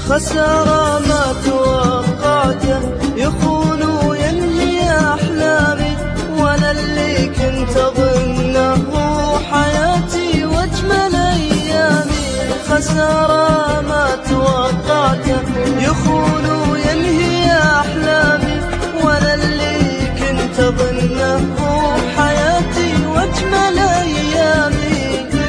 خسارة ما توقعته، يخون وينهي أحلامي، وأنا اللي كنت أظنه حياتي وأجمل أيامي. خسارة ما توقعته، يخون وينهي أحلامي، وأنا اللي كنت أظنه حياتي وأجمل أيامي.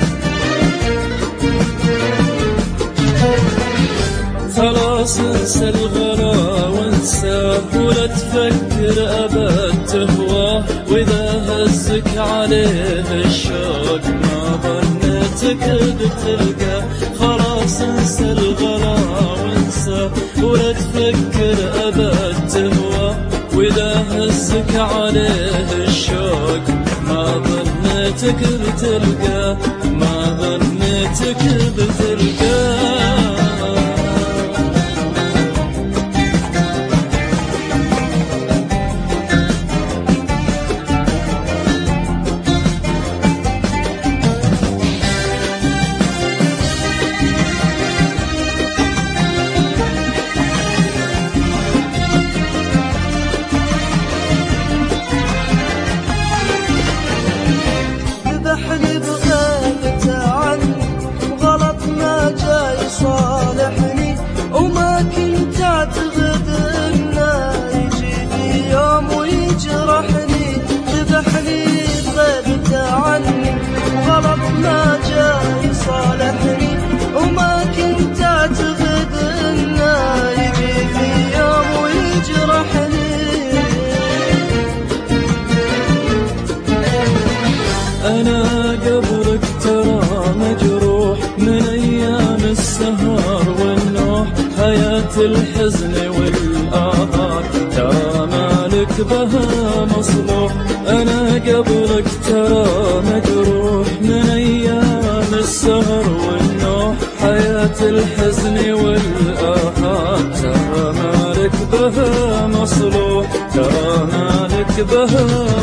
خلاص انسى الغلا وانساه، ولا تفكر أبد تهواه، وإذا هزك عليه الشوق ما ظنيتك بتلقاه. خلاص انسى الغلا وانساه، ولا تفكر أبد تهواه، وإذا هزك عليه الشوق ما ظنيتك بتلقاه، ما ظنيتك بتلقاه. ذبحني بغيبته عني، وغلط ما جاي صالحني، وما كنت أعتقد إنه يجي في يوم ويجرحني. ذبحني بغيبته عني، وغلط ما جاي صالحني، وما كنت أعتقد إنه يجي في يوم ويجرحني. أنا قبرك ترى مجروح من أيام السهر والنوح، حياة الحزن والآهات ترى مالك بها مصلوح. أنا قبرك ترى مجروح من أيام السهر والنوح، حياة الحزن والآهات ترى مالك بها مصلوح، ترى مالك بها